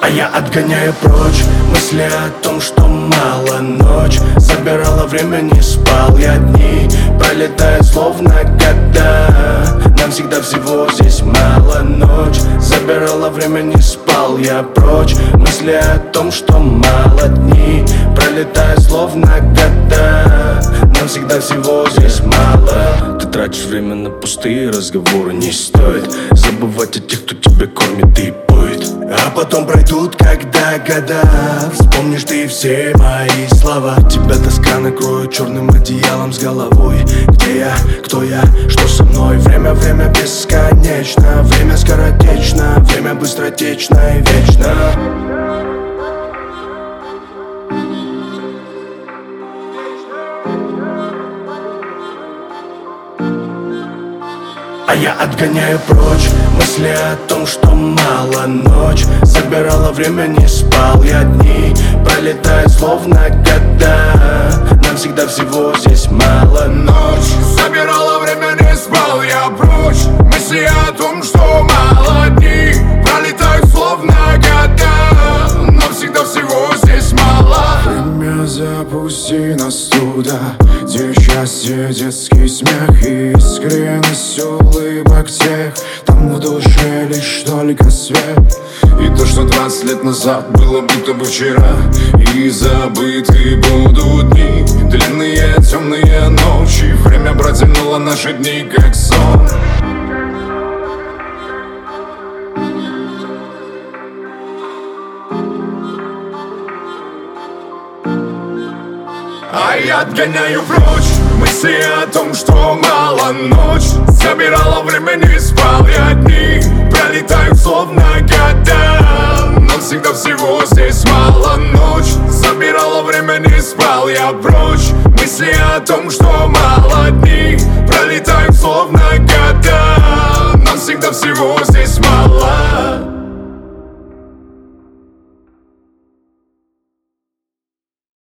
я отгоняю прочь мысли о том, что мало. Ночь забирала время, не спал я. Дни пролетают словно года. Нам всегда всего здесь мало. Ночь забирала время, не спал я. Прочь мысли о том, что мало. Дни пролетают словно года. Нам всегда всего здесь мало. Ты тратишь время на пустые разговоры. Не стоит забывать о тех, кто тебя кормит и поет. А потом пройдут, когда года, вспомнишь ты все мои слова. Тебя тоска накроет черным одеялом с головой. Где я, кто я, что со мной? Время бесконечно, время скоротечно, время быстротечно и вечно. Я отгоняю прочь мысли о том, что мало. Ночь забирала время, не спал я. Дни пролетают словно года. Нам всегда всего здесь мало. Ночь забирала время, не спал я. Прочь мысли о том, что мало. Дни пролетают словно года. Нам всегда всего здесь мало. Время запусти нас туда, где счастье, детский смех и искренность улыбок тех, там в душе лишь только свет. И то, что 20 лет назад было будто бы вчера, и забыты будут дни, длинные темные ночи. Время протянуло наши дни как сон. Я отгоняю прочь мысли о том, что мало. Ночь забирала время, не спал я. Дни пролетают словно года. Нам всегда всего здесь мало. Ночь забирала время, не спал я. Прочь мысли о том, что мало. Дни пролетают словно года. Нам всегда всего здесь мало.